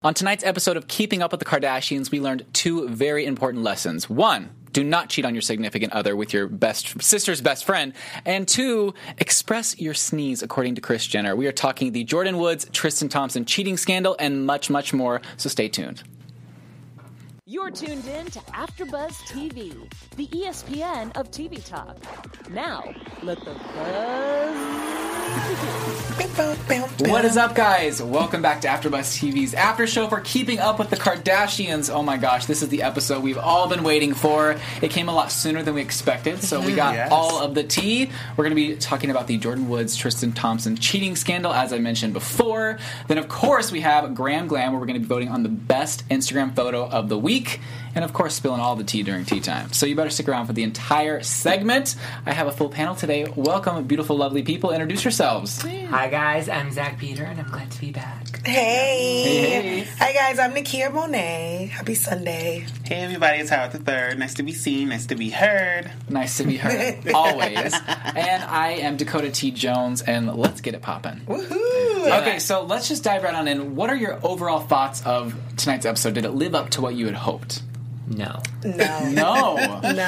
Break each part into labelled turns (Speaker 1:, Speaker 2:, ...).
Speaker 1: On tonight's episode of Keeping Up with the Kardashians, we learned two very important lessons. One, do not cheat on your significant other with your sister's best friend. And two, express your sneeze according to Kris Jenner. We are talking the Jordyn Woods, Tristan Thompson cheating scandal and much, much more, so stay tuned.
Speaker 2: You're tuned in to AfterBuzz TV, the ESPN of TV talk. Now, let the buzz begin.
Speaker 1: What is up, guys? Welcome back to AfterBuzz TV's after show for Keeping Up with the Kardashians. Oh my gosh, this is the episode we've all been waiting for. It came a lot sooner than we expected, so we got all of the tea. We're going to be talking about the Jordyn Woods, Tristan Thompson cheating scandal, as I mentioned before. Then, of course, we have Graham Glam, where we're going to be voting on the best Instagram photo of the week. And, of course, spilling all the tea during tea time. So you better stick around for the entire segment. I have a full panel today. Welcome, beautiful, lovely people. Introduce yourselves.
Speaker 3: Hi, guys. I'm Zach Peter, and I'm glad to be back.
Speaker 4: Hey. Hi, guys. I'm Nakia Monet. Happy Sunday.
Speaker 5: Hey, everybody. It's Howard III. Nice to be seen. Nice to be heard.
Speaker 1: Nice to be heard. Always. And I am Dakota T. Jones, and let's get it popping.
Speaker 4: Woohoo!
Speaker 1: Okay, so let's just dive right on in. What are your overall thoughts of tonight's episode? Did it live up to what you had hoped?
Speaker 3: No.
Speaker 1: No.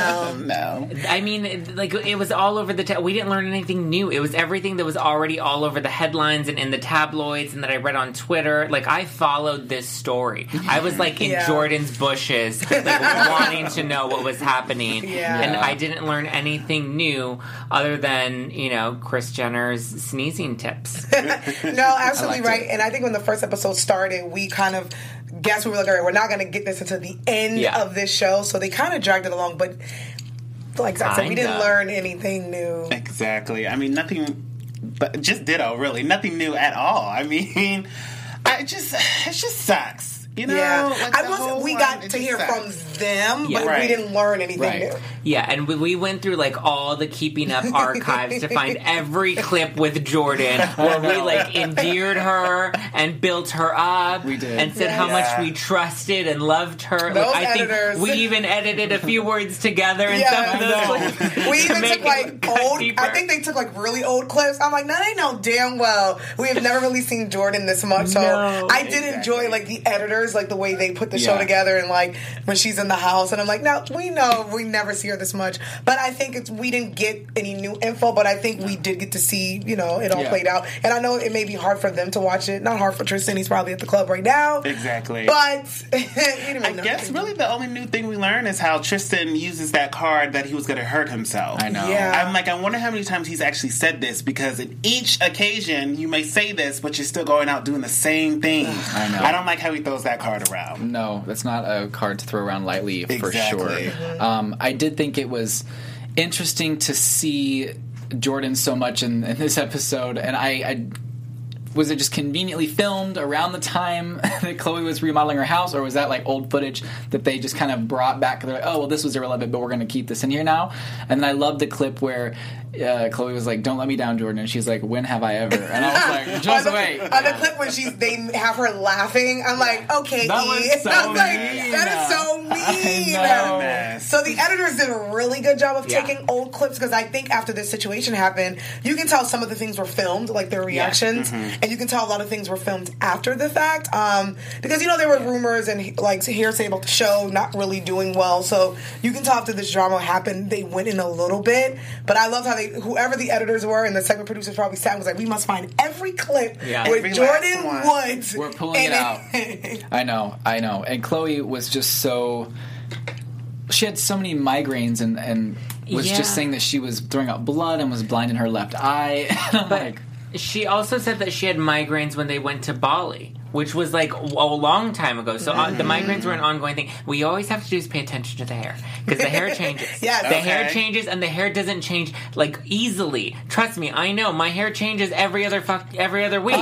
Speaker 3: I mean, it was all over the... we didn't learn anything new. It was everything that was already all over the headlines and in the tabloids and that I read on Twitter. I followed this story. I was, in Jordyn's bushes, wanting to know what was happening.
Speaker 4: Yeah.
Speaker 3: And I didn't learn anything new other than, Kris Jenner's sneezing tips.
Speaker 4: No, absolutely right. And I think when the first episode started, we kind of guessed we were all right, we're not going to get this until the end of this show. So they kind of dragged it along. But like I said, we didn't learn anything new.
Speaker 5: Exactly. I mean, nothing, but just ditto, really. Nothing new at all. I mean, it just sucks. We got to hear from them, but we didn't learn anything new.
Speaker 3: Yeah, and we went through all the Keeping Up archives to find every clip with Jordyn where we endeared her and built her up. We did, and said how much we trusted and loved her.
Speaker 4: Those
Speaker 3: I
Speaker 4: editors.
Speaker 3: think we even edited a few words together and some of those.
Speaker 4: We even took old. Deeper. I think they took really old clips. I'm like, no, they know damn well we have never really seen Jordyn this much. So I did enjoy the editors. The way they put the show together and when she's in the house and I'm like, now we know we never see her this much, but I think we didn't get any new info, but I think we did get to see it all played out. And I know it may be hard for them to watch it, not hard for Tristan, he's probably at the club right now,
Speaker 5: exactly,
Speaker 4: but
Speaker 5: I guess really the only new thing we learned is how Tristan uses that card that he was going to hurt himself.
Speaker 1: I know.
Speaker 4: I'm
Speaker 5: I wonder how many times he's actually said this, because in each occasion you may say this but you're still going out doing the same thing.
Speaker 1: I know.
Speaker 5: I don't like how he throws that card around.
Speaker 1: No, that's not a card to throw around lightly, for
Speaker 5: exactly.
Speaker 1: sure. I did think it was interesting to see Jordyn so much in this episode, and I was it just conveniently filmed around the time that Khloe was remodeling her house, or was that old footage that they just kind of brought back? They're like, oh, well, this was irrelevant, but we're going to keep this in here now. And then I love the clip where Khloe was like, don't let me down, Jordyn. And she's like, when have I ever? And I was like, just wait.
Speaker 4: On the clip when they have her laughing, I'm like, okay,
Speaker 1: that was so mean.
Speaker 4: That is so mean. So the editors did a really good job of taking old clips, because I think after this situation happened, you can tell some of the things were filmed, their reactions, and you can tell a lot of things were filmed after the fact, because there were rumors and hearsay about the show not really doing well. So you can tell after this drama happened, they went in a little bit. But I loved how whoever the editors were and the segment producers probably sat and was like, we must find every clip with Jordyn Woods.
Speaker 1: We're pulling it out. I know. And Khloe was just so... She had so many migraines and was just saying that she was throwing out blood and was blind in her left eye. And I'm
Speaker 3: she also said that she had migraines when they went to Bali, which was a long time ago. So the migraines were an ongoing thing. What you always have to do is pay attention to the hair, because the hair changes. The hair changes, and the hair doesn't change easily. Trust me, I know my hair changes every other week. every other week.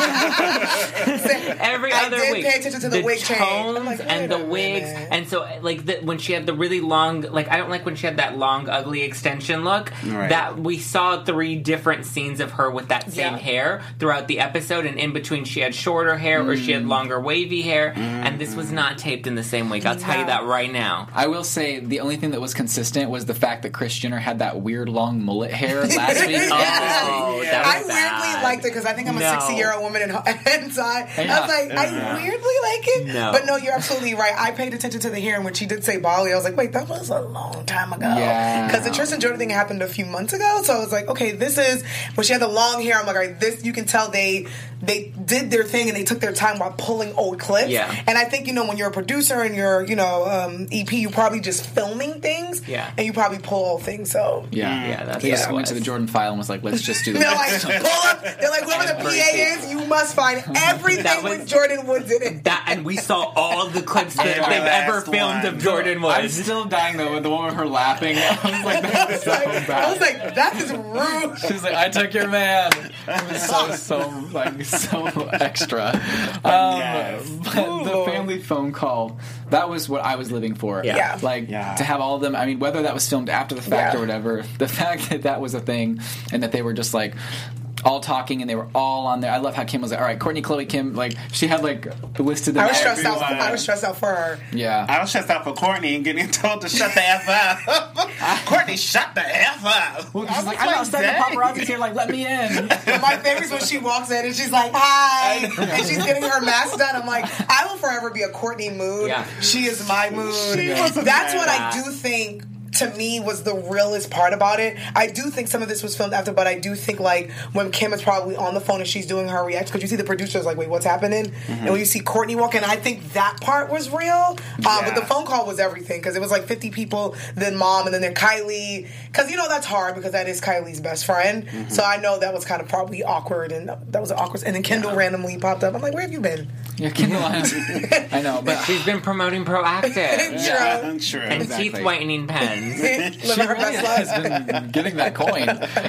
Speaker 4: I did pay attention to the wig change.
Speaker 3: Tones and the wigs, and so when she had the really long, I don't like when she had that long, ugly extension look.
Speaker 5: Right.
Speaker 3: That we saw 3 different scenes of her with that same hair throughout the episode, and in between she had shorter hair or she had longer wavy hair, and and this was not taped in the same week. I'll tell you that right now.
Speaker 1: I will say the only thing that was consistent was the fact that Kris Jenner had that weird long mullet hair last week.
Speaker 4: I weirdly liked it because I think I'm a 60-year-old woman, and so I was like, I weirdly like it.
Speaker 1: No.
Speaker 4: But no, you're absolutely right. I paid attention to the hair, and when she did say Bali, I was like, wait, that was a long time ago. Because the Tristan Jordan thing happened a few months ago, so I was like, okay, this is when she had the long hair. I'm like, all right, this, you can tell they did their thing and they took their time while pulling old clips.
Speaker 3: Yeah.
Speaker 4: And I think, when you're a producer and you're, EP, you're probably just filming things.
Speaker 3: Yeah.
Speaker 4: And you probably pull old things. So
Speaker 1: they just went to the Jordan file and was like, let's just do the
Speaker 4: they're like, pull up. They're like, whoever the PA is, you must find everything with Jordan Woods in it.
Speaker 3: And we saw all of the clips that they've ever filmed of Jordan Woods.
Speaker 1: I'm still dying though with the one with her laughing. I was like, that was so bad.
Speaker 4: I was like, that is rude.
Speaker 1: She's like, I took your man. It was so extra. But the family phone call, that was what I was living for.
Speaker 4: Yeah.
Speaker 1: To have all of them, I mean, whether that was filmed after the fact or whatever, the fact that was a thing and that they were just like all talking and they were all on there. I love how Kim was like, all right, Kourtney, Khloe, Kim, like she had like listed them.
Speaker 4: I was stressed out for her.
Speaker 1: Yeah.
Speaker 5: I was stressed out for Kourtney and getting told to shut the F up. Kourtney, shut the F up.
Speaker 1: Well, she's like, I'm not stuck. The paparazzi's here, like, let me in.
Speaker 4: My favorite is when she walks in and she's like, hi, and she's getting her mask done. I'm like, I will forever be a Kourtney mood.
Speaker 1: Yeah.
Speaker 4: She is my mood. That's what I do think, to me, was the realest part about it. I do think some of this was filmed after, but I do think, like, when Kim is probably on the phone and she's doing her reaction, because you see the producers like, wait, what's happening? Mm-hmm. And when you see Kourtney walk in, I think that part was real. But the phone call was everything, because it was like 50 people, then Mom, and then Kylie. Because, that's hard, because that is Kylie's best friend. Mm-hmm. So I know that was kind of probably awkward, and that was awkward. And then Kendall randomly popped up. I'm like, where have you been?
Speaker 1: Yeah, Kendall, I know, but
Speaker 3: she's been promoting Proactive.
Speaker 4: True.
Speaker 3: And teeth whitening pens.
Speaker 1: She really has been getting that coin.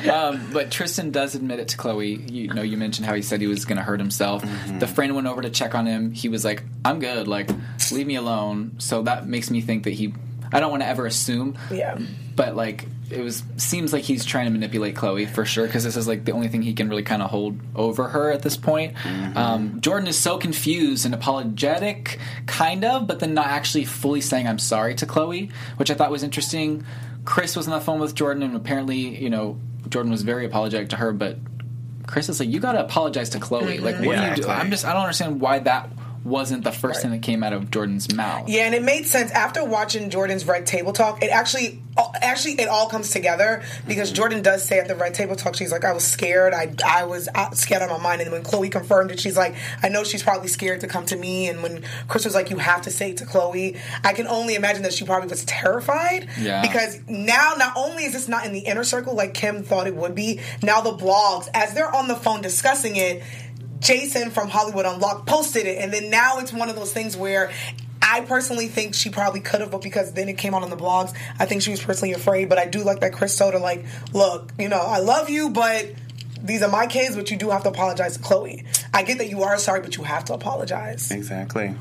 Speaker 1: But Tristan does admit it to Khloe. You mentioned how he said he was going to hurt himself. Mm-hmm. The friend went over to check on him. He was like, I'm good. Like, leave me alone. So that makes me think that I don't want to ever assume.
Speaker 4: Yeah.
Speaker 1: But, like, seems like he's trying to manipulate Khloe for sure, because this is like the only thing he can really kind of hold over her at this point. Mm-hmm. Jordan is so confused and apologetic, kind of, but then not actually fully saying I'm sorry to Khloe, which I thought was interesting. Kris was on the phone with Jordan, and apparently, Jordan was very apologetic to her, but Kris is like, you got to apologize to Khloe.
Speaker 4: Mm-hmm.
Speaker 1: Like, what are you doing? I don't understand why that wasn't the first thing that came out of Jordan's mouth.
Speaker 4: Yeah, and it made sense after watching Jordan's Red Table Talk. It actually it all comes together, because Jordan does say at the Red Table Talk, she's like, I was scared. I was scared out of my mind. And when Khloe confirmed it, she's like, I know she's probably scared to come to me. And when Kris was like, you have to say it to Khloe, I can only imagine that she probably was terrified.
Speaker 1: Yeah.
Speaker 4: Because now, not only is this not in the inner circle like Kim thought it would be, now the blogs, as they're on the phone discussing it, Jason from Hollywood Unlocked posted it, and then now it's one of those things where I personally think she probably could have, but because then it came out on the blogs, I think she was personally afraid. But I do like that Kris told her, like, look, I love you, but these are my kids, but you do have to apologize to Khloe. I get that you are sorry, but you have to apologize.
Speaker 5: Exactly.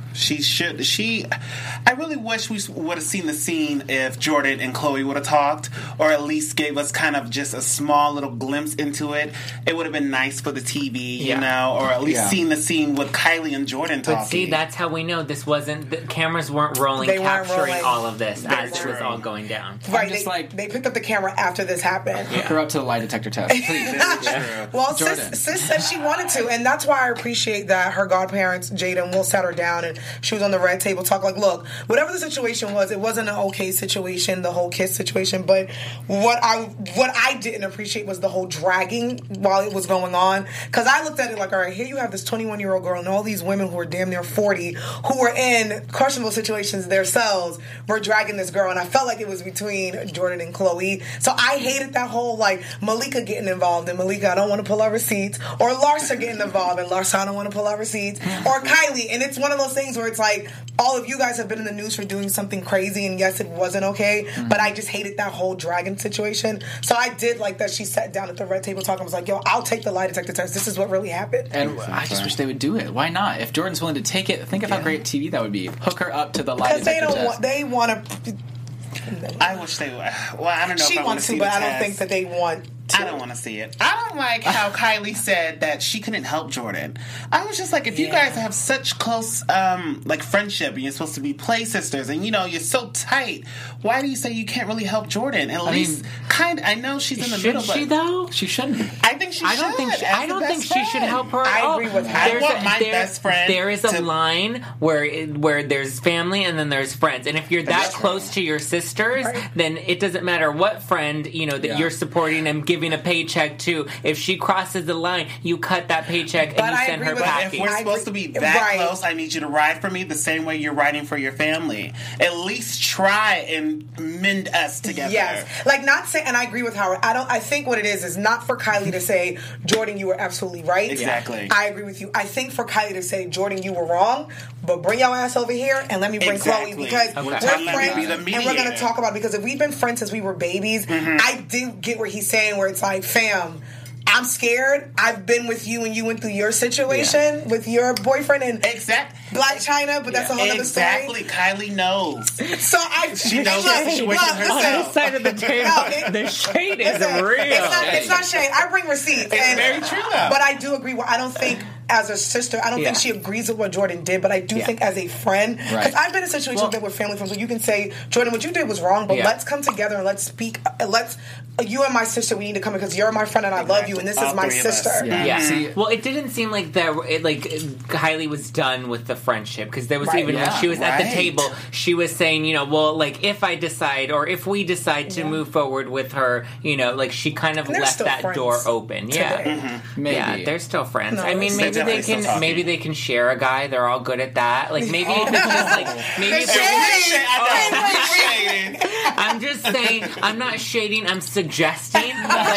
Speaker 5: I really wish we would have seen the scene if Jordan and Khloe would have talked, or at least gave us kind of just a small little glimpse into it. It would have been nice for the TV, or at least seen the scene with Kylie and Jordan talking.
Speaker 3: But see, that's how we know this wasn't, the cameras weren't capturing all of this as it was all going down.
Speaker 4: Right, they picked up the camera after this happened.
Speaker 1: Hook her up to the lie detector test, please.
Speaker 4: Well, sis said she wanted to, and that's why I appreciate that her godparents, Jada and Will, sat her down, and she was on the Red Table Talk. Like, look, whatever the situation was, it wasn't an okay situation, the whole kiss situation. But what I didn't appreciate was the whole dragging while it was going on. Because I looked at it like, all right, here you have this 21-year-old girl and all these women who are damn near 40 who were in questionable situations themselves were dragging this girl, and I felt like it was between Jordan and Khloe. So I hated that whole, like, Malika getting involved, and Malika, I don't want to pull out receipts, or Larsa getting involved, and Larsa, I don't want to pull out receipts, or Kylie, and it's one of those things where it's like, all of you guys have been in the news for doing something crazy, and yes, it wasn't okay, but I just hated that whole dragon situation. So I did like that she sat down at the Red Table Talk and was like, yo, I'll take the lie detector test. This is what really happened.
Speaker 1: And I just wish they would do it. Why not? If Jordan's willing to take it, think of how great TV that would be. Hook her up to the lie detector test.
Speaker 4: They want to...
Speaker 5: I wish they would. Well, I don't know
Speaker 4: she
Speaker 5: if I
Speaker 4: wants to, but I don't think that they want
Speaker 5: I don't want to see it. I don't like how Kylie said that she couldn't help Jordan. I was just like, if you guys have such close, friendship, and you're supposed to be play sisters, and you're so tight, why do you say you can't really help Jordan? At least, I know she's in the middle, but
Speaker 3: she though?
Speaker 1: She shouldn't.
Speaker 5: I think she should.
Speaker 3: I don't think she should help her.
Speaker 4: I agree with her.
Speaker 5: I want my best friend.
Speaker 3: There is a line where there's family and then there's friends, and if you're that close to your sisters, then it doesn't matter what friend that you're supporting and giving a paycheck to. If she crosses the line, you cut that paycheck and you send her packing.
Speaker 5: If we're supposed to be that close, I need you to ride for me the same way you're riding for your family. At least try and mend us together.
Speaker 4: Yes, not saying, and I agree with Howard. I think what it is not for Kylie to say, Jordan, you were absolutely right.
Speaker 5: Exactly.
Speaker 4: I agree with you. I think for Kylie to say, Jordan, you were wrong, but bring your ass over here and let me bring Chloe, because we're friends and we're going to talk about it, because if we've been friends since we were babies, I do get where he's saying, where it's like, fam, I'm scared. I've been with you and you went through your situation with your boyfriend and Blac Chyna, but that's a whole other story.
Speaker 5: Exactly. Kylie knows.
Speaker 4: So
Speaker 5: she knows the situation herself.
Speaker 3: On this side of the table, the shade is real.
Speaker 4: It's not shade. I bring receipts.
Speaker 5: It's very true, though.
Speaker 4: But I do agree. I don't think, as a sister, I don't think she agrees with what Jordan did, but I do think as a friend, because I've been in situations with family friends where you can say, Jordan, what you did was wrong, but let's come together and let's speak. You and my sister, we need to come because you're my friend and I love you, and this is my sister.
Speaker 3: Well, it didn't seem like Kylie was done with the friendship, because there was even when she was at the table, she was saying, if I decide or if we decide to move forward with her, she kind of left that door open.
Speaker 1: Maybe.
Speaker 3: Yeah, they're still friends. No, I mean, maybe they can share a guy. They're all good at that. Maybe it's just I'm just saying. I'm not shading. I'm suggesting.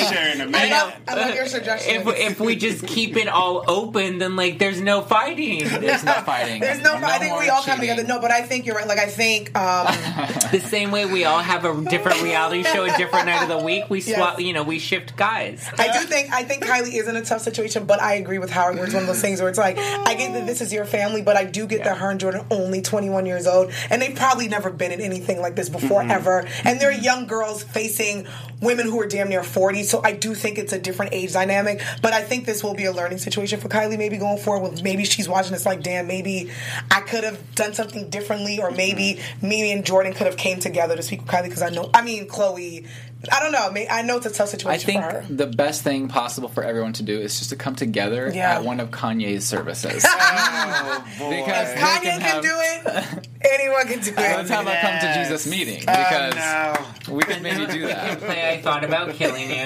Speaker 4: I love your suggestion.
Speaker 3: If we just keep it all open, then there's no fighting.
Speaker 1: There's no fighting.
Speaker 4: There's no fighting. I think we all come together. No, but I think you're right. I think
Speaker 3: the same way we all have a different reality show, a different night of the week. We swap. We shift guys.
Speaker 4: I think Kylie is in a tough situation, but I agree with Howard. Where it's one of those things where it's like, I get that this is your family, but I do get that her and Jordan are only 21 years old, and they've probably never been in anything like this before ever. And they're young girls facing women who are damn near 40, so I do think it's a different age dynamic. But I think this will be a learning situation for Kylie, maybe going forward. Maybe she's watching this like, damn, maybe I could have done something differently, or maybe me and Jordan could have came together to speak with Kylie, because Chloe, I don't know. I know it's a tough situation for her.
Speaker 1: I think the best thing possible for everyone to do is just to come together at one of Kanye's services.
Speaker 4: Because Kanye can do it, anyone can do it.
Speaker 1: Let's have a come to Jesus meeting, because we could maybe do that.
Speaker 3: I thought about killing you.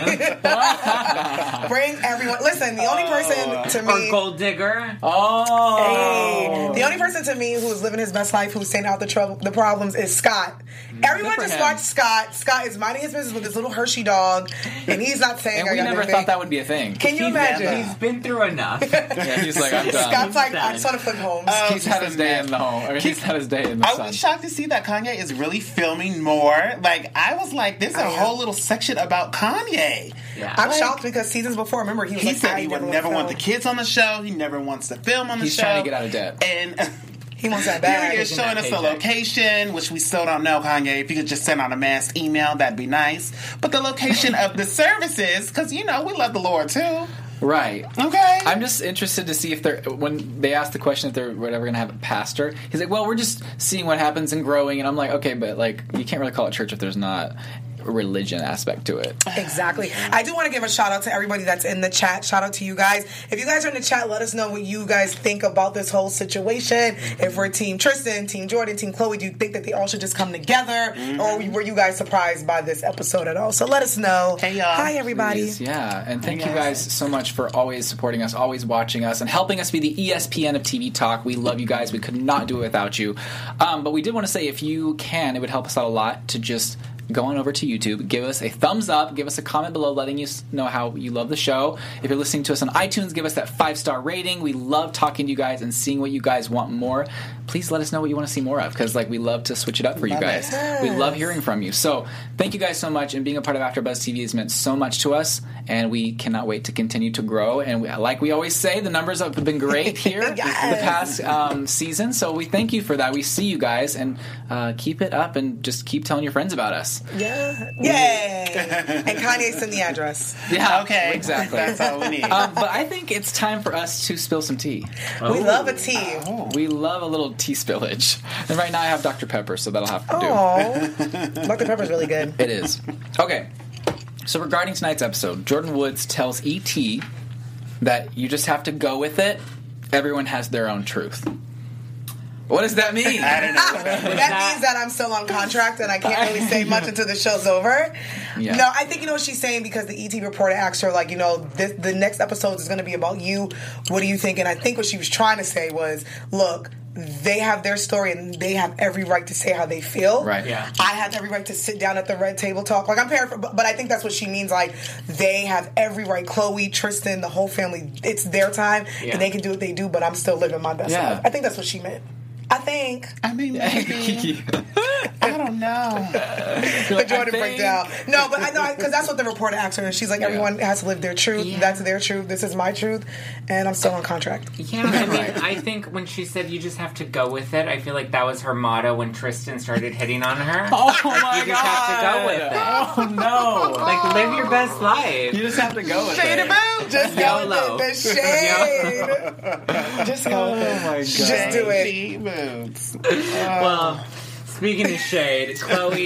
Speaker 4: Bring everyone. Listen, the only person to me,
Speaker 3: or Gold Digger.
Speaker 4: The only person to me who's living his best life, who's staying out the problems, is Scott. Everyone just watch Scott. Scott is minding his business with his little Hershey dog, and he's not saying.
Speaker 1: And we never thought that would be a thing.
Speaker 4: Can you imagine?
Speaker 3: He's been through enough.
Speaker 1: He's like, I'm done.
Speaker 4: Scott's like, I just want to flip homes.
Speaker 1: He's had his day in the home. He's had his day in the sun.
Speaker 5: I was shocked to see that Kanye is really filming more. I was like, there's a whole little section about Kanye.
Speaker 4: Yeah. I'm shocked because seasons before, remember, he
Speaker 5: said he would never want the kids on the show. He never wants to film on the show.
Speaker 1: He's trying to get out of debt.
Speaker 5: And
Speaker 4: he wants that bag.
Speaker 5: You're showing us a location, which we still don't know, Kanye. If you could just send out a mass email, that'd be nice. But the location of the services, because, we love the Lord, too.
Speaker 1: Right.
Speaker 5: Okay.
Speaker 1: I'm just interested to see if when they ask the question if they're ever going to have a pastor, he's like, well, we're just seeing what happens and growing. And I'm like, okay, but you can't really call it church if there's not religion aspect to it.
Speaker 4: Exactly. I do want to give a shout out to everybody that's in the chat. Shout out to you guys. If you guys are in the chat, let us know what you guys think about this whole situation. If we're Team Tristan, Team Jordan, Team Chloe, do you think that they all should just come together? Or were you guys surprised by this episode at all? So let us know.
Speaker 5: Hey, y'all.
Speaker 4: Hi, everybody.
Speaker 1: Please. Yeah. And thank you guys so much for always supporting us, always watching us, and helping us be the ESPN of TV Talk. We love you guys. We could not do it without you. But we did want to say, if you can, it would help us out a lot to just go on over to YouTube, give us a thumbs up, give us a comment below letting us know how you love the show. If you're listening to us on iTunes, give us that 5-star rating. We love talking to you guys and seeing what you guys want more. Please let us know what you want to see more of, because we love to switch it up for you guys. We love hearing from you. So thank you guys so much, and being a part of AfterBuzz TV has meant so much to us, and we cannot wait to continue to grow. And like we always say, the numbers have been great here the past season, so we thank you for that. We see you guys, and keep it up, and just keep telling your friends about us. address.
Speaker 4: Yeah. Yay! And Kanye sent the address.
Speaker 1: Yeah.
Speaker 5: Okay.
Speaker 1: Exactly.
Speaker 5: That's all we need.
Speaker 1: But I think it's time for us to spill some tea.
Speaker 4: We love a tea.
Speaker 1: We love a little tea spillage. And right now I have Dr. Pepper, so that'll have to do.
Speaker 4: Oh, Dr. Pepper's really good.
Speaker 1: It is. Okay. So regarding tonight's episode, Jordyn Woods tells E.T. that you just have to go with it. Everyone has their own truth. What does that mean?
Speaker 5: I don't know.
Speaker 4: That means that I'm still on contract and I can't really say much until the show's over. Yeah. No, I think you know what she's saying because the ET reporter asked her, like, you know, the next episode is going to be about you. What do you think? And I think what she was trying to say was, look, they have their story and they have every right to say how they feel.
Speaker 1: Right. Yeah.
Speaker 4: I have every right to sit down at the red table talk. Like, I'm paraphrasing, but I think that's what she means. Like, they have every right. Chloe, Tristan, the whole family, it's their time and they can do what they do, but I'm still living my best life. I think that's what she meant. I mean, maybe. I don't know. The Jordyn breakdown. No, but I know, because that's what the reporter asked her. And she's like, everyone has to live their truth. Yeah. That's their truth. This is my truth. And I'm still on contract.
Speaker 3: Yeah, I mean, I think when she said you just have to go with it, I feel like that was her motto when Tristan started hitting on her.
Speaker 1: Oh, my God.
Speaker 3: You just have to go with it.
Speaker 1: Oh, no.
Speaker 3: Like, live your best life.
Speaker 1: You just have to go with
Speaker 4: Shade
Speaker 1: it.
Speaker 4: About. Just go with it. The shade. Just go with it.
Speaker 1: Oh, my God.
Speaker 4: Just do it.
Speaker 3: Well, speaking of shade,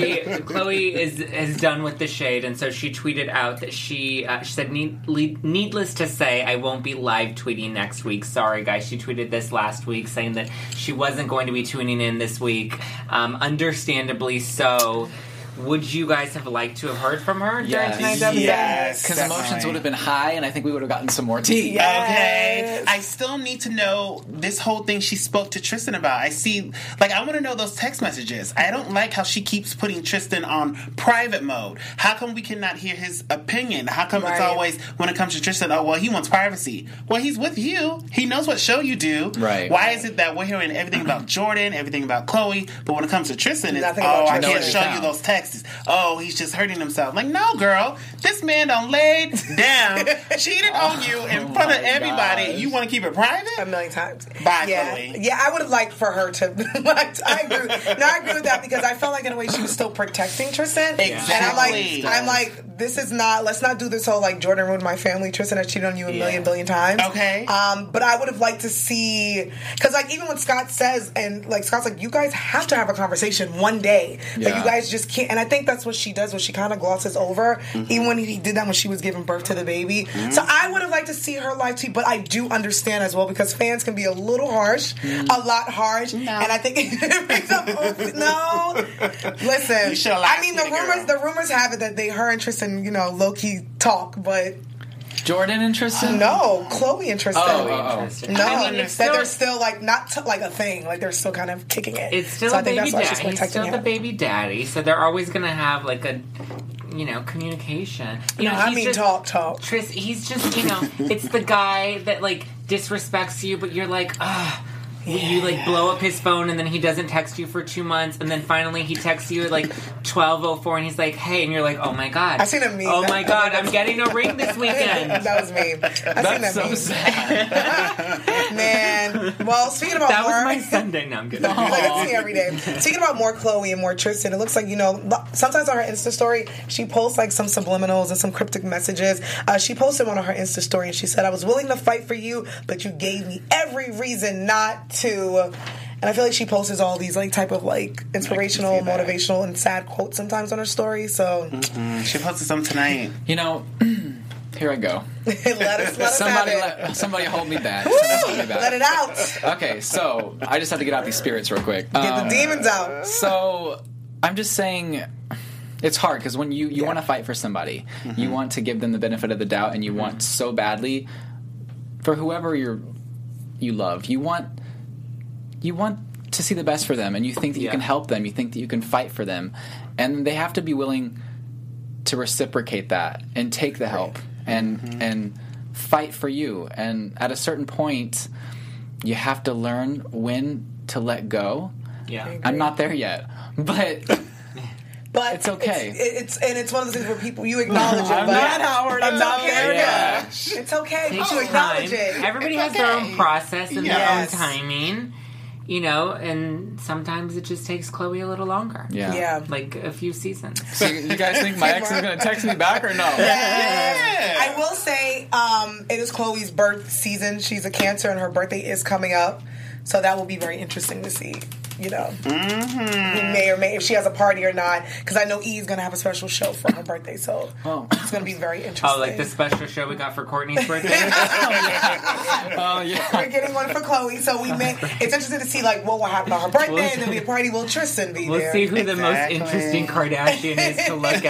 Speaker 3: Chloe is done with the shade, and so she tweeted out that she said, needless to say, I won't be live tweeting next week. Sorry, guys. She tweeted this last week saying that she wasn't going to be tuning in this week. Understandably so. Would you guys have liked to have heard from her during tonight's episode?
Speaker 5: Yes,
Speaker 1: because emotions would have been high, and I think we would have gotten some more tea.
Speaker 4: Yes.
Speaker 5: Okay. I still need to know this whole thing she spoke to Tristan about. I want to know those text messages. I don't like how she keeps putting Tristan on private mode. How come we cannot hear his opinion? How come it's always, when it comes to Tristan, oh, well, he wants privacy. Well, he's with you. He knows what show you do.
Speaker 1: Right.
Speaker 5: Why is it that we're hearing everything about Jordyn, everything about Chloe, but when it comes to Tristan, it's, I can't show you those texts. Oh, he's just hurting himself. Like, no, girl. This man done laid down, cheated on you in front of everybody. Gosh. You want to keep it private?
Speaker 4: A million times.
Speaker 5: Bye, Chloe.
Speaker 4: Yeah, I would have liked for her to... I agree with that because I felt like in a way she was still protecting Tristan.
Speaker 5: Exactly.
Speaker 4: And I'm like, this is not... Let's not do this whole, like, Jordyn ruined my family. Tristan has cheated on you a billion times.
Speaker 5: Okay.
Speaker 4: But I would have liked to see... Because, like, even when Scott says, and, like, Scott's like, you guys have to have a conversation one day. Yeah. Like, you guys just can't... And I think that's what she does, when she kind of glosses over, even when he did that when she was giving birth to the baby. So I would have liked to see her live tweet, but I do understand as well, because fans can be a little harsh, a lot harsh, and I think it brings up... No. Listen, I mean, the rumors have it that her and Tristan, low-key talk, but...
Speaker 1: Jordyn and Tristan?
Speaker 4: No, Chloe and Tristan.
Speaker 1: Oh.
Speaker 4: No, I mean, they're still like not like a thing. Like they're still kind of kicking it.
Speaker 3: It's still a baby daddy. He's still the baby daddy, so they're always going to have like a communication.
Speaker 4: Talk.
Speaker 3: He's just it's the guy that like disrespects you, but you're like, you like blow up his phone and then he doesn't text you for 2 months and then finally he texts you at like 12:04 and he's like, hey, and you're like, oh my god,
Speaker 4: I seen a meme.
Speaker 3: Oh my god, I'm getting a ring this weekend.
Speaker 4: That was me.
Speaker 1: That's so sad.
Speaker 4: Man. Well, speaking about
Speaker 3: that was my Sunday. Now I'm good.
Speaker 4: That's me every day. Speaking about more Chloe and more Tristan, it looks like sometimes on her Insta story she posts like some subliminals and some cryptic messages. She posted one on her Insta story and she said, I was willing to fight for you, but you gave me every reason not to. And I feel like she posts all these like type of like inspirational, motivational, and sad quotes sometimes on her story. So
Speaker 5: she posted some tonight.
Speaker 1: Here I go. Somebody hold me back.
Speaker 4: Let it out.
Speaker 1: Okay, so I just have to get out these spirits real quick.
Speaker 4: Get the demons out.
Speaker 1: So I'm just saying, it's hard because when you want to fight for somebody, you want to give them the benefit of the doubt, and you want so badly for whoever you love. You want to see the best for them, and you think that you can help them. You think that you can fight for them, and they have to be willing to reciprocate that and take the help and fight for you. And at a certain point, you have to learn when to let go. Yeah, I'm not there yet, but it's okay.
Speaker 4: It's one of those things where people you acknowledge it.
Speaker 1: I'm not Howard. I'm not there
Speaker 4: yet. It's okay.
Speaker 3: Take
Speaker 4: you acknowledge it.
Speaker 3: Everybody has their own process and their own timing. and sometimes it just takes Khloe a little longer.
Speaker 4: Yeah.
Speaker 3: Like a few seasons.
Speaker 1: So you guys think my ex is going to text me back or no?
Speaker 4: Yeah. I will say it is Khloe's birth season. She's a Cancer and her birthday is coming up. So that will be very interesting to see. Who may or may, if she has a party or not, because I know E's going to have a special show for her birthday, so it's going to be very interesting.
Speaker 3: Oh, like the special show we got for Courtney's birthday?
Speaker 1: Oh, yeah.
Speaker 4: We're getting one for Chloe, so it's interesting to see, what will happen on her birthday, and then be a party. Will Tristan be there?
Speaker 3: We'll see who the most interesting Kardashian is to look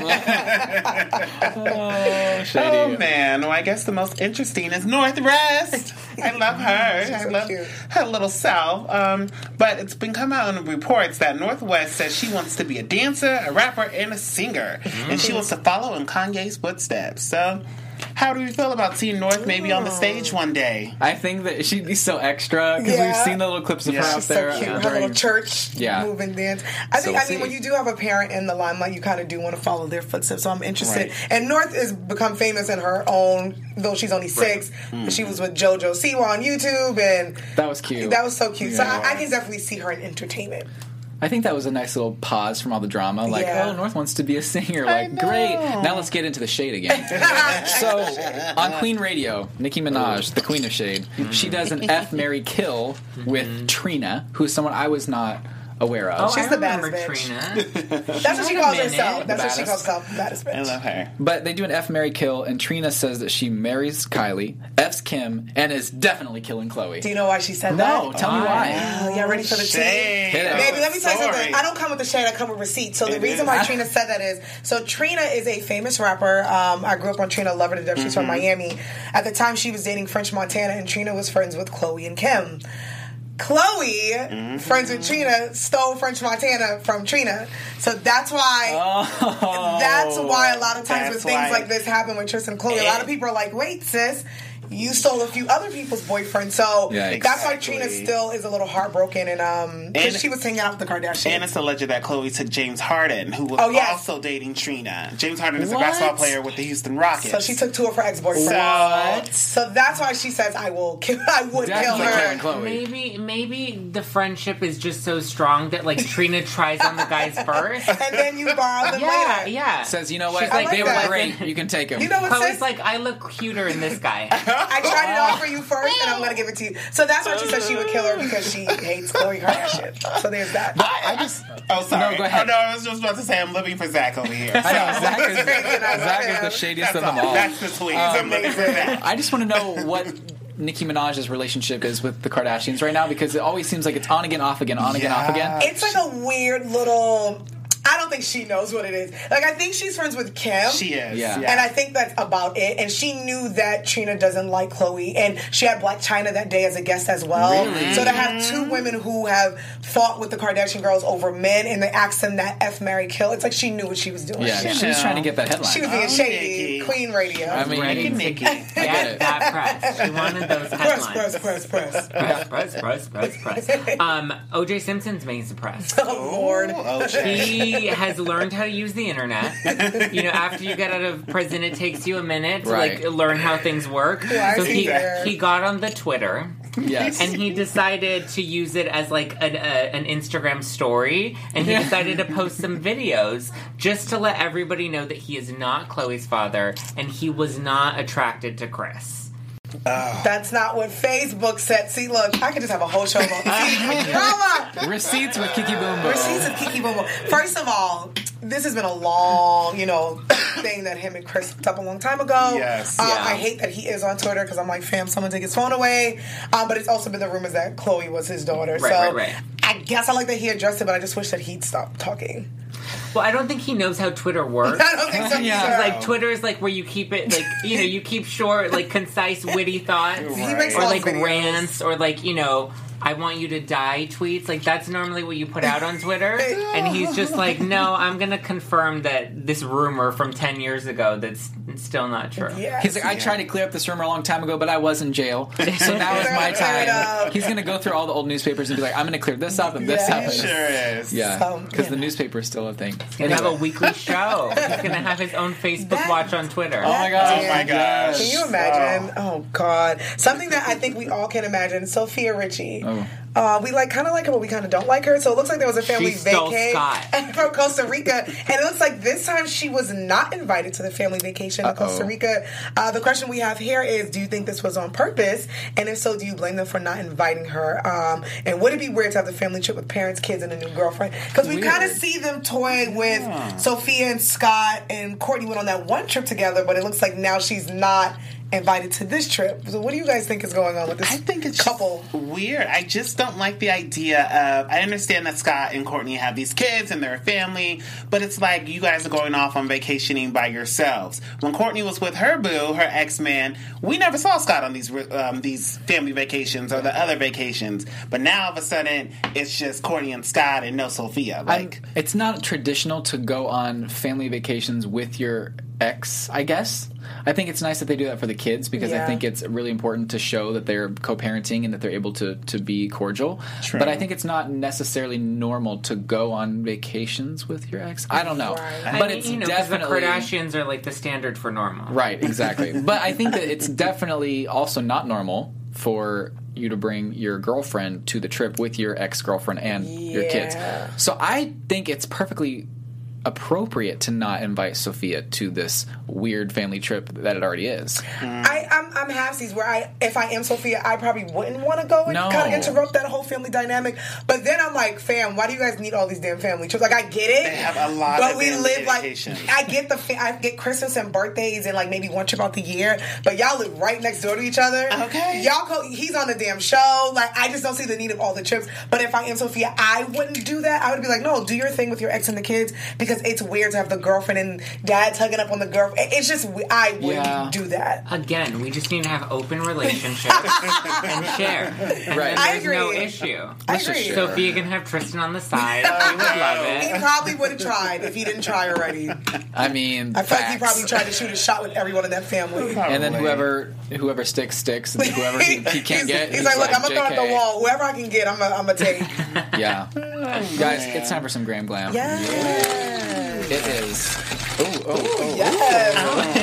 Speaker 3: at.
Speaker 5: Oh, man. Well, I guess the most interesting is North West. I love her. I love her little self. But it's been come out in reports that North West says she wants to be a dancer, a rapper, and a singer. And she wants to follow in Kanye's footsteps. So, how do you feel about seeing North maybe on the stage one day?
Speaker 1: I think that she'd be so extra because we've seen the little clips of her out there.
Speaker 4: So cute. Her little church moving dance. I mean, when you do have a parent in the limelight, you kind of do want to follow their footsteps. So I'm interested. Right. And North has become famous in her own, though she's only 6. Right. She was with JoJo Siwa on YouTube, and
Speaker 1: that was cute.
Speaker 4: That was so cute. Yeah, so I can definitely see her in entertainment.
Speaker 1: I think that was a nice little pause from all the drama. North wants to be a singer. Great. Now let's get into the shade again. So, on Queen Radio, Nicki Minaj, the queen of shade, she does an F, Marry, Kill with Trina, who's someone I was not aware of.
Speaker 4: She's the baddest bitch.
Speaker 3: Trina.
Speaker 4: That's what she calls herself. That's what she calls herself, the baddest bitch.
Speaker 5: I love her.
Speaker 1: But they do an F, Marry, Kill, and Trina says that she marries Kylie, F's Kim, and is definitely killing Khloe.
Speaker 4: Do you know why she said that?
Speaker 1: No, tell me why.
Speaker 4: Oh, yeah, ready for the tea? Baby, let me tell you something. I don't come with the shade, I come with receipts. So the reason why Trina said that is, Trina is a famous rapper. I grew up on Trina, love her to death. She's from Miami. At the time, she was dating French Montana, and Trina was friends with Khloe and Kim. Khloe, friends with Trina, stole French Montana from Trina. So that's why a lot of times when things like this happen with Tristan and Khloe, a lot of people are like, wait, sis, you stole a few other people's boyfriends. So that's why Trina still is a little heartbroken, and because she was hanging out with the Kardashians.
Speaker 5: And it's alleged that Khloe took James Harden, who was also dating Trina. James Harden is a basketball player with the Houston Rockets.
Speaker 4: So she took 2 of her ex-boyfriends. So that's why she says, I would kill her.
Speaker 3: Maybe the friendship is just so strong that Trina tries on the guys first,
Speaker 4: and then you borrow them later.
Speaker 3: Yeah.
Speaker 1: Says, you know what? They were great. You can take them.
Speaker 4: You know what?
Speaker 3: Chloe's I look cuter in this guy.
Speaker 4: I tried it on for you first, and I'm going to give it to you. So that's why she said she would kill her, because she hates Khloe Kardashian. So there's that.
Speaker 5: Sorry.
Speaker 1: No, go ahead.
Speaker 5: Oh, no, I was just about to say I'm living for Zach over here.
Speaker 1: I know, Zach is the shadiest of them all.
Speaker 5: That's the tweet. I'm living for Zach.
Speaker 1: I just want to know what Nicki Minaj's relationship is with the Kardashians right now, because it always seems like it's on again, off again, on again, off again.
Speaker 4: It's like a weird little... I don't think she knows what it is. I think she's friends with Kim.
Speaker 5: She is.
Speaker 1: Yeah.
Speaker 4: And I think that's about it. And she knew that Trina doesn't like Khloe. And she had Blac Chyna that day as a guest as well.
Speaker 1: Really?
Speaker 4: So to have 2 women who have fought with the Kardashian girls over men, and they asked them that F, Marry, Kill, it's like she knew what she was doing.
Speaker 1: Yeah, she was trying to get that headline.
Speaker 4: She was being shady.
Speaker 5: Nikki.
Speaker 4: Queen Radio.
Speaker 1: I mean,
Speaker 3: Nikki. That press. She wanted those headlines. Press. O.J. Simpson's making some press.
Speaker 4: Oh, Lord.
Speaker 3: He has learned how to use the internet. After you get out of prison, it takes you a minute to learn how things work. So he got on the Twitter.
Speaker 1: Yes.
Speaker 3: And he decided to use it as an Instagram story, and he decided to post some videos just to let everybody know that he is not Khloe's father, and he was not attracted to Kris.
Speaker 4: That's not what Facebook said. See, look, I could just have a whole show about drama.
Speaker 1: Receipts with Kiki Boom Boom.
Speaker 4: Receipts with Kiki Boom Boom. First of all, this has been a long, thing that him and Kris hooked up a long time ago.
Speaker 5: Yes.
Speaker 4: I hate that he is on Twitter, because I'm like, fam, someone take his phone away. But it's also been the rumors that Khloe was his daughter.
Speaker 3: Right.
Speaker 4: I guess I like that he addressed it, but I just wish that he'd stop talking.
Speaker 3: Well, I don't think he knows how Twitter works.
Speaker 4: I don't think so either.
Speaker 3: Twitter is where you keep it, you keep short, concise, witty thoughts.
Speaker 4: Right. He makes
Speaker 3: or rants, or I want you to die tweets. That's normally what you put out on Twitter. And he's just no, I'm going to confirm that this rumor from 10 years ago that's still not true.
Speaker 4: Yes.
Speaker 1: He's I tried to clear up this rumor a long time ago, but I was in jail. So now is my time. He's going to go through all the old newspapers and be I'm going to clear this up and this up.
Speaker 5: He sure is.
Speaker 1: Yeah, because the newspaper is still a thing.
Speaker 3: He's going to have a weekly show. He's going to have his own Facebook watch on Twitter.
Speaker 1: Oh my gosh.
Speaker 5: Oh my gosh.
Speaker 4: Can you imagine? Oh God. Something that I think we all can imagine. Sophia Richie. we kind of like her, but we kind of don't like her. So it looks like there was a family vacay from Costa Rica, and it looks like this time she was not invited to the family vacation in Costa Rica. The question we have here is, do you think this was on purpose? And if so, do you blame them for not inviting her? And would it be weird to have the family trip with parents, kids, and a new girlfriend? Because we kind of see them toy with Sophia and Scott, and Courtney went on that one trip together, but it looks like now she's not invited to this trip. So what do you guys think is going on with this couple?
Speaker 5: Weird. I just don't like the idea of, I understand that Scott and Courtney have these kids and they're a family, but it's like you guys are going off on vacationing by yourselves. When Courtney was with her boo, her ex-man, we never saw Scott on these family vacations or the other vacations. But now all of a sudden it's just Courtney and Scott and no Sophia.
Speaker 1: It's not traditional to go on family vacations with your ex, I guess. I think it's nice that they do that for the kids because I think it's really important to show that they're co-parenting and that they're able to be cordial. True. But I think it's not necessarily normal to go on vacations with your ex. I don't know. Right. But it's definitely...
Speaker 3: the Kardashians are like the standard for normal.
Speaker 1: Right, exactly. But I think that it's definitely also not normal for you to bring your girlfriend to the trip with your ex-girlfriend and your kids. So I think it's perfectly appropriate to not invite Sophia to this weird family trip that it already is.
Speaker 4: I'm halfsies where if I am Sophia, I probably wouldn't want to go and kind of interrupt that whole family dynamic. But then I'm like, fam, why do you guys need all these damn family trips? Like, I get it.
Speaker 5: They have a lot
Speaker 4: but of we live I get Christmas and birthdays and like maybe one trip out the year. But y'all live right next door to each other.
Speaker 5: Okay.
Speaker 4: He's on the damn show. Like, I just don't see the need of all the trips. But if I am Sophia, I wouldn't do that. I would be like, no, do your thing with your ex and the kids because it's weird to have the girlfriend and dad tugging up on the girlfriend. It's just, I wouldn't do that.
Speaker 3: Again, we just need to have open relationships and share.
Speaker 1: Right.
Speaker 3: And there's no issue.
Speaker 4: I agree.
Speaker 3: Sophia can have Tristan on the side. He would love it.
Speaker 4: He probably would have tried if he didn't try already.
Speaker 1: I mean,
Speaker 4: I feel like he probably tried to shoot a shot with everyone in that family.
Speaker 1: Probably. And then whoever sticks, and whoever he can't get.
Speaker 4: He's like, look, I'm going to throw at the wall. Whoever I can get, I'm going to take.
Speaker 1: Yeah. Guys, it's time for some Graham Glam.
Speaker 4: Yeah.
Speaker 1: It is.
Speaker 4: Yes.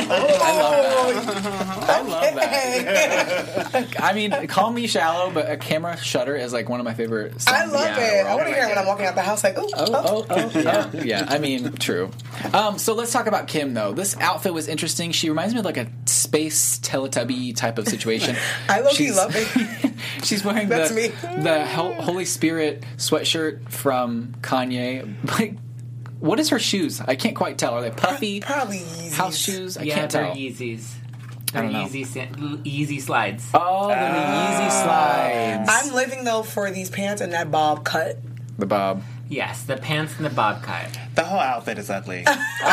Speaker 1: I love that. I mean, call me shallow, but a camera shutter is like one of my favorite songs.
Speaker 4: I love it. I want to hear it when I'm walking out the house like,
Speaker 1: Yeah, I mean, true. So let's talk about Kim, though. This outfit was interesting. She reminds me of like a space Teletubby type of situation.
Speaker 4: I love it.
Speaker 1: She's wearing the Holy Spirit sweatshirt from Kanye. Like, what is her shoes? I can't quite tell. Are they puffy?
Speaker 4: Probably Yeezys.
Speaker 1: House shoes? I can't
Speaker 3: tell.
Speaker 1: They're
Speaker 3: Yeezys.
Speaker 1: I don't know.
Speaker 3: Yeezy slides.
Speaker 1: Oh, they're the Yeezy slides.
Speaker 4: I'm living, though, for these pants and that bob cut.
Speaker 1: The bob.
Speaker 3: Yes, the pants and the bob cut.
Speaker 5: The whole outfit is ugly.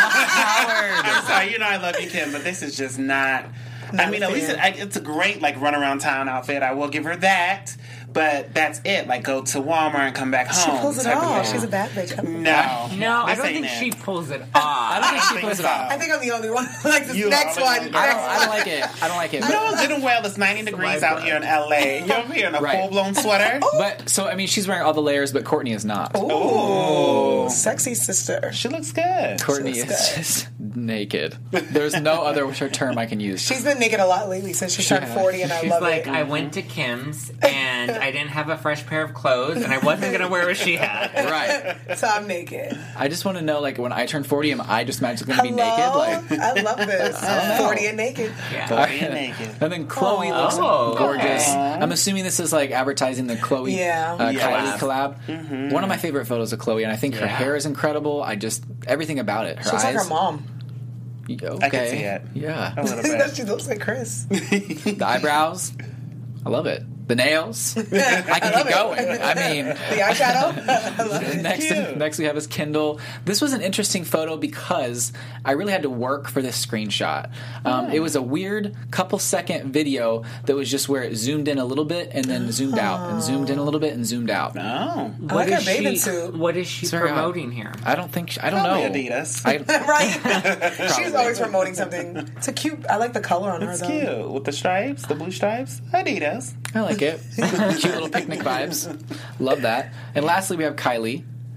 Speaker 5: I'm sorry, I love you, Kim, but this is just not... I mean, at least it's a great, like, run-around-town outfit. I will give her that. But that's it. Like, go to Walmart and come back home.
Speaker 4: She pulls it off. She's a bad bitch.
Speaker 3: No, I don't think she pulls it off.
Speaker 1: I don't think she pulls it off.
Speaker 4: I think I'm the only one who likes this next one.
Speaker 1: I don't like it. I don't like it.
Speaker 5: You know, good and well, it's 90 degrees out here in L.A. You're over here in a full-blown sweater.
Speaker 1: But, so, I mean, she's wearing all the layers, but Courtney is not.
Speaker 4: Ooh. Sexy sister.
Speaker 5: She looks good.
Speaker 1: Courtney is just naked. There's no other term I can use.
Speaker 4: She's been naked a lot lately since she turned 40, and I love it.
Speaker 3: She's like, I went to Kim's, and I didn't have a fresh pair of clothes, and I wasn't going to wear what she had.
Speaker 1: Right.
Speaker 4: So I'm naked.
Speaker 1: I just want to know, like, when I turn 40, am I just magically going to be naked? Like,
Speaker 4: I love this. 40 and naked.
Speaker 3: Yeah.
Speaker 5: 40 and naked.
Speaker 1: And then Chloe looks gorgeous. I'm assuming this is, like, advertising the Chloe Kylie collab. Mm-hmm. One of my favorite photos of Chloe, and I think her hair is incredible. everything about it. Her
Speaker 4: she looks
Speaker 1: eyes.
Speaker 4: like her mom.
Speaker 1: Okay.
Speaker 5: I can see it.
Speaker 1: Yeah.
Speaker 5: A little bit.
Speaker 4: She looks like Chris.
Speaker 1: The eyebrows. I love it. The nails. I can keep going. I mean,
Speaker 4: the eyeshadow.
Speaker 1: Next we have is Kendall. This was an interesting photo because I really had to work for this screenshot. It was a weird couple-second video that was just where it zoomed in a little bit and then zoomed out, and zoomed in a little bit and zoomed out.
Speaker 5: Oh,
Speaker 4: what is bathing suit?
Speaker 3: What is she promoting here?
Speaker 1: I don't think. I don't know.
Speaker 5: Adidas.
Speaker 4: Right. She's always promoting something. It's a cute. I like the color on her.
Speaker 5: It's cute with the stripes, the blue stripes. Adidas.
Speaker 1: I like it. Cute little picnic vibes. Love that. And lastly, we have Kylie.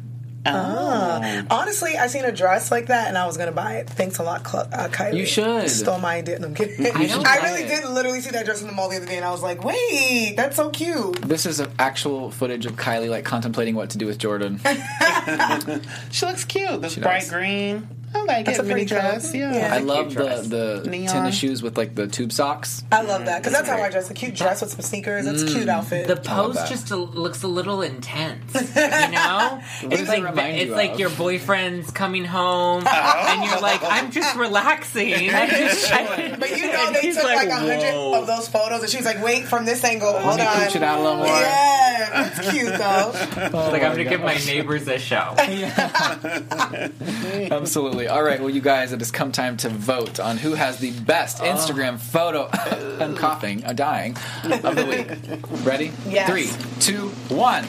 Speaker 4: Honestly, I seen a dress like that and I was gonna buy it. Thanks a lot, Kylie.
Speaker 1: You should.
Speaker 4: Stole my idea. No, I'm kidding. I really did literally see that dress in the mall the other day and I was like, wait, that's so cute.
Speaker 1: This is actual footage of Kylie like contemplating what to do with Jordan.
Speaker 5: She looks cute. This bright green. I like it. Mini dress. Yeah.
Speaker 1: I love the tennis shoes with like the tube socks.
Speaker 4: I love that because that's how I dress. A cute dress with some sneakers. It's a cute outfit.
Speaker 3: The pose just looks a little intense. You know, it's like your boyfriend's coming home and you're like, I'm just relaxing.
Speaker 4: But you know they took like 100 of those photos and she was like, wait, from this angle, hold on.
Speaker 1: Push it out a little more.
Speaker 4: Yeah, it's cute though.
Speaker 3: Like I'm gonna give my neighbors a show.
Speaker 1: Absolutely. All right, well, you guys, it has come time to vote on who has the best Instagram photo. I'm coughing. I'm dying. Of the week. Ready?
Speaker 4: Yes.
Speaker 1: 3, 2, 1.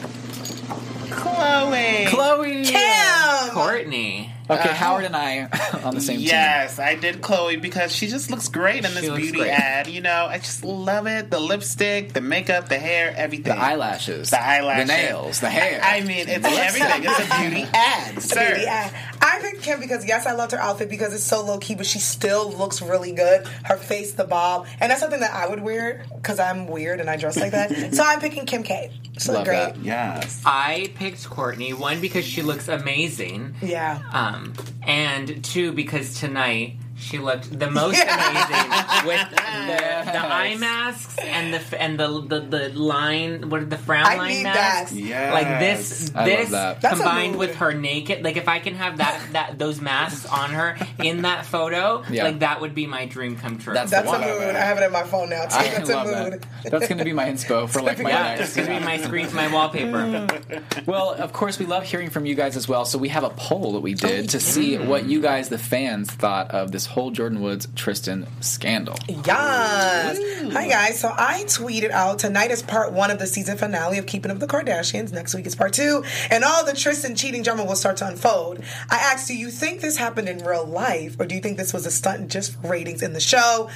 Speaker 5: Chloe.
Speaker 4: Kim.
Speaker 3: Courtney.
Speaker 1: Okay, Howard and I on the same team.
Speaker 5: Yes, I did Chloe because she just looks great in this beauty ad. You know, I just love it. The lipstick, the makeup, the hair, everything.
Speaker 1: The eyelashes.
Speaker 5: The
Speaker 1: nails. The hair.
Speaker 5: I mean, it's everything. It's a beauty ad, sir.
Speaker 4: Beauty ad. I picked Kim because, yes, I loved her outfit because it's so low-key, but she still looks really good. Her face, the bob. And that's something that I would wear because I'm weird and I dress like that. So I'm picking Kim K. She looked great.
Speaker 1: That.
Speaker 5: Yes.
Speaker 3: I picked Courtney, one, because she looks amazing.
Speaker 4: Yeah.
Speaker 3: And two, because tonight she looked the most amazing with the eye masks and the line, what are the frown line masks?
Speaker 5: Yes.
Speaker 3: Like this combined with her naked. Like if I can have those masks on her in that photo, like that would be my dream come true.
Speaker 4: That's a mood. I have it in my phone now too. That's a mood.
Speaker 1: That's going to be my inspo for like my next.
Speaker 3: It's going to be my screen, my wallpaper.
Speaker 1: Well, of course, we love hearing from you guys as well. So we have a poll that we did to see what you guys, the fans, thought of this whole Jordyn Woods Tristan scandal.
Speaker 4: Yes. Hi guys. So I tweeted out, tonight is part 1 of the season finale of Keeping Up with the Kardashians. Next week is part 2, and all the Tristan cheating drama will start to unfold. I asked, do you think this happened in real life, or do you think this was a stunt just for ratings in the show?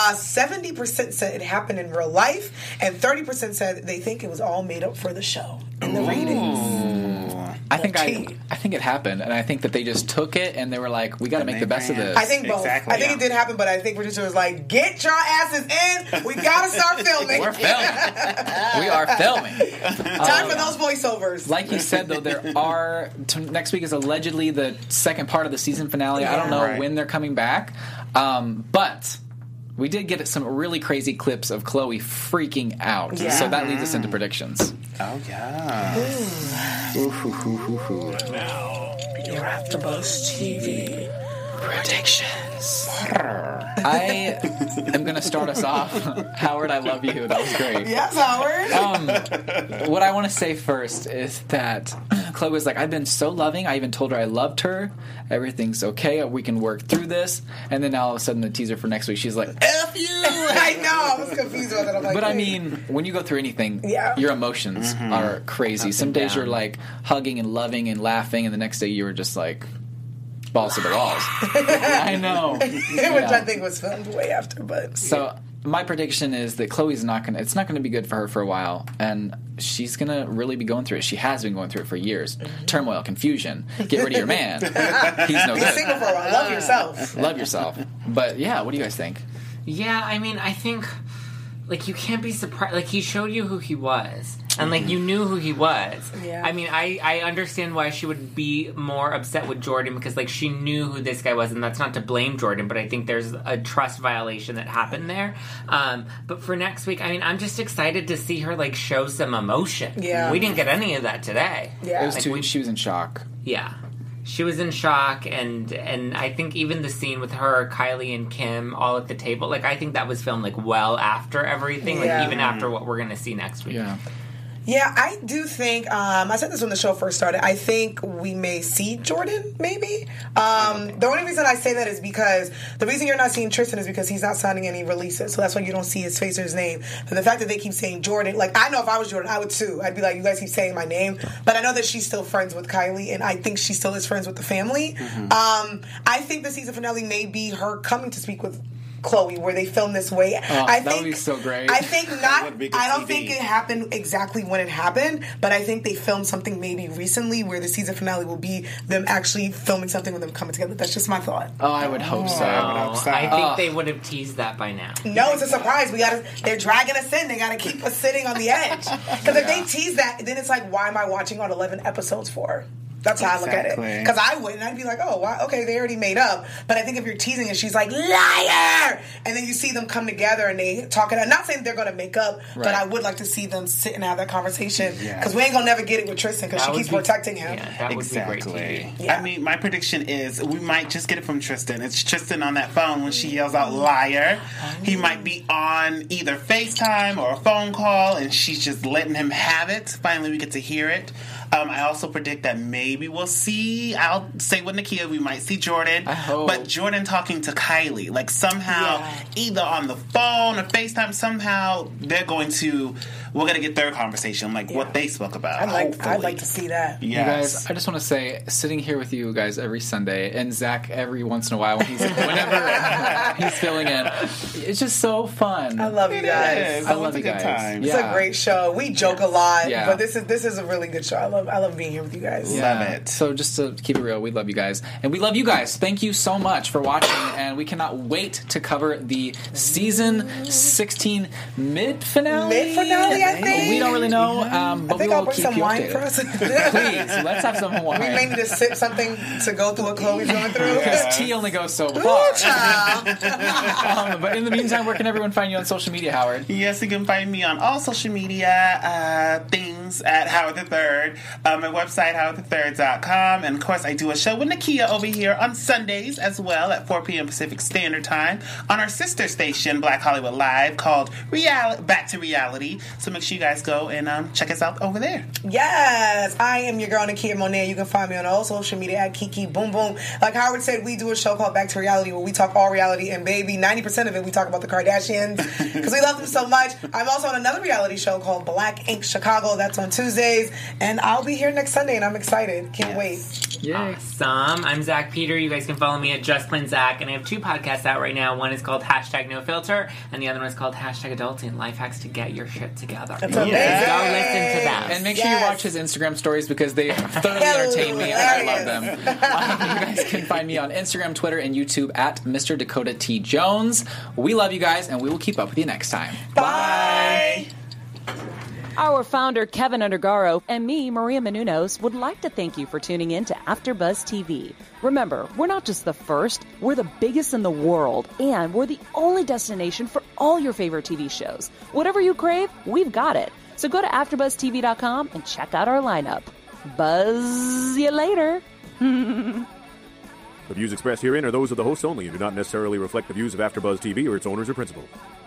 Speaker 4: 70% said it happened in real life, and 30% said they think it was all made up for the show and the ratings.
Speaker 1: I think it happened, and I think that they just took it and they were like, "We got to make the best of this."
Speaker 4: I think both. Exactly, I think it did happen, but I think producer was like, "Get your asses in! We got to start filming.
Speaker 1: We're filming. We are filming.
Speaker 4: Time for those voiceovers."
Speaker 1: Like you said, though, there are next week is allegedly the second part of the season finale. Yeah, I don't know when they're coming back, but we did get some really crazy clips of Chloe freaking out. Yeah. So that leads us into predictions.
Speaker 5: Oh, yeah.
Speaker 4: Now, you're AfterBuzz TV predictions.
Speaker 1: I am going to start us off. Howard, I love you. That was great.
Speaker 4: Yes, Howard.
Speaker 1: What I want to say first is that Chloe was like, I've been so loving. I even told her I loved her. Everything's okay. We can work through this. And then now all of a sudden the teaser for next week, she's like, F you!
Speaker 4: I know. I was confused about that. I'm like,
Speaker 1: but I mean, when you go through anything, your emotions are crazy. Some days you're like hugging and loving and laughing, and the next day you were just like, balls to the walls. I know.
Speaker 4: Which I think was filmed way after, but...
Speaker 1: So, my prediction is that Chloe's not going to... It's not going to be good for her for a while, and she's going to really be going through it. She has been going through it for years. Turmoil, confusion. Get rid of your man. He's no good.
Speaker 4: Be single for a while. Love yourself.
Speaker 1: Love yourself. But, yeah, what do you guys think?
Speaker 3: Yeah, I mean, I think... Like, you can't be surprised. Like, he showed you who he was. And, like, you knew who he was.
Speaker 4: Yeah.
Speaker 3: I mean, I understand why she would be more upset with Jordan because, like, she knew who this guy was. And that's not to blame Jordan, but I think there's a trust violation that happened there. But for next week, I mean, I'm just excited to see her, like, show some emotion.
Speaker 4: Yeah.
Speaker 3: We didn't get any of that today.
Speaker 4: Yeah.
Speaker 1: It was she was in shock.
Speaker 3: Yeah. She was in shock, and I think even the scene with her, Kylie, and Kim all at the table, like, I think that was filmed, like, well after everything, like, even after what we're going to see next week.
Speaker 1: Yeah.
Speaker 4: Yeah, I do think, I said this when the show first started, I think we may see Jordan, maybe. The only reason I say that is because the reason you're not seeing Tristan is because he's not signing any releases, so that's why you don't see his face or his name. And the fact that they keep saying Jordan, like, I know if I was Jordan, I would too. I'd be like, you guys keep saying my name. But I know that she's still friends with Kylie, and I think she still is friends with the family. I think the season finale may be her coming to speak with Chloe, where they film this way.
Speaker 1: That would be so great.
Speaker 4: I think not. I don't think it happened exactly when it happened, but I think they filmed something maybe recently where the season finale will be them actually filming something with them coming together. That's just my thought.
Speaker 1: I would hope so.
Speaker 3: I think they would have teased that by now.
Speaker 4: No, it's a surprise. They're dragging us in. They got to keep us sitting on the edge. Because if they tease that, then it's like, why am I watching all 11 episodes for? That's how I look at it. Because I wouldn't. I'd be like, oh, wow, okay, they already made up. But I think if you're teasing and she's like, liar! And then you see them come together and they talk it out. Not saying they're going to make up, but I would like to see them sit and have that conversation. Because we ain't going to never get it with Tristan because she keeps protecting him.
Speaker 3: Yeah, that would be great TV.
Speaker 5: Yeah. I mean, my prediction is we might just get it from Tristan. It's Tristan on that phone when she yells out, liar. He might be on either FaceTime or a phone call and she's just letting him have it. Finally, we get to hear it. I also predict that maybe we'll see, I'll say with Nakia, we might see Jordan.
Speaker 1: I hope.
Speaker 5: But Jordan talking to Kylie. Like somehow, either on the phone or FaceTime, somehow we're going to get their conversation, like what they spoke about.
Speaker 4: I'd like to see that.
Speaker 5: Yes.
Speaker 1: You guys, I just want to say, sitting here with you guys every Sunday, and Zach every once in a while whenever he's filling in, it's just so fun.
Speaker 4: I love you guys.
Speaker 1: I love you guys.
Speaker 5: Time.
Speaker 4: It's a great show. We joke a lot, but this is a really good show. I love being here with you guys.
Speaker 5: Love it.
Speaker 1: So just to keep it real, we love you guys. And we love you guys. Thank you so much for watching, and we cannot wait to cover the season 16 mid-finale,
Speaker 4: I think.
Speaker 1: We don't really know, but
Speaker 4: I think I'll bring some wine for us.
Speaker 1: Please, let's have some wine.
Speaker 4: We may need to sip something to go through what Chloe's going through.
Speaker 1: Because tea only goes so far. But in the meantime, where can everyone find you on social media, Howard?
Speaker 5: Yes, you can find me on all social media things at Howard III. My website, howardthird.com. And of course, I do a show with Nakia over here on Sundays as well at 4 p.m. Pacific Standard Time on our sister station, Black Hollywood Live, called Back to Reality. So make sure you guys go and check us out over there.
Speaker 4: Yes, I am your girl Nakia Monet. You can find me on all social media at Kiki Boom Boom. Like Howard said, we do a show called Back to Reality where we talk all reality, and baby, 90% of it we talk about the Kardashians because we love them so much. I'm also on another reality show called Black Ink Chicago. That's on Tuesdays, and I'll be here next Sunday, and I'm excited. Can't wait.
Speaker 1: Yay.
Speaker 3: Awesome. I'm Zach Peter. You guys can follow me at Just Plain Zach, and I have 2 podcasts out right now. One is called #NoFilter, and the other one is called #Adulting, Life Hacks to Get Your Shit Together.
Speaker 4: That's amazing.
Speaker 3: Go listen to them.
Speaker 1: And make sure you watch his Instagram stories because they thoroughly entertain me, and I love them. You guys can find me on Instagram, Twitter, and YouTube at Mr. Dakota T. Jones. We love you guys, and we will keep up with you next time.
Speaker 4: Bye.
Speaker 2: Our founder, Kevin Undergaro, and me, Maria Menounos, would like to thank you for tuning in to AfterBuzz TV. Remember, we're not just the first, we're the biggest in the world, and we're the only destination for all your favorite TV shows. Whatever you crave, we've got it. So go to AfterBuzzTV.com and check out our lineup. Buzz you later.
Speaker 6: The views expressed herein are those of the hosts only and do not necessarily reflect the views of AfterBuzz TV or its owners or principals.